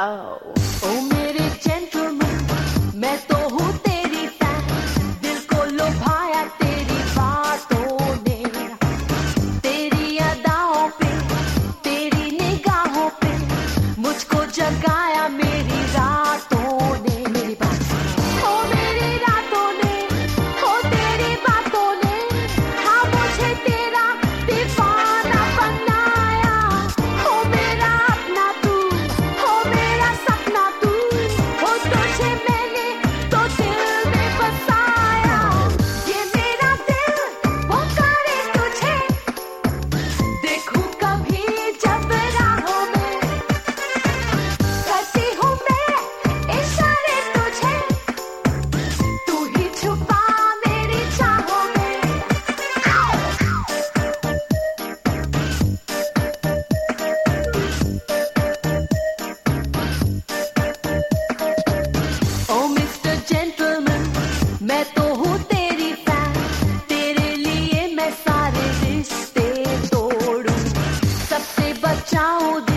ओ मेरे जेंटलमैन, मैं तो हूँ तेरी फैन, दिल को लुभाया तेरी बातों ने, तेरी अदाओं पे, तेरी निगाहों पे, मुझको जगाया मेरी रातों ने। मेरी बात सुनो, ओ मेरी रातों ने, ओ तेरी बातों ने, हाँ मुझे तेरा दीवाना बनाया। ओ मेरा अपना तू, ओ मेरा सपना तू, ओ तुझे मैंने तो दिल में बसाया। ये मेरा दिल वो करे तुझे, देखूं कभी जब राहों में, करती हूँ मैं इशारे तुझे, तू ही छुपा मेरी चाहों में। ओ मिस्टर जेंटलमैन, मैं तो हूँ तेरी फैन, तेरे लिए मैं सारे रिश्ते तोड़ूं, सबसे बचाऊं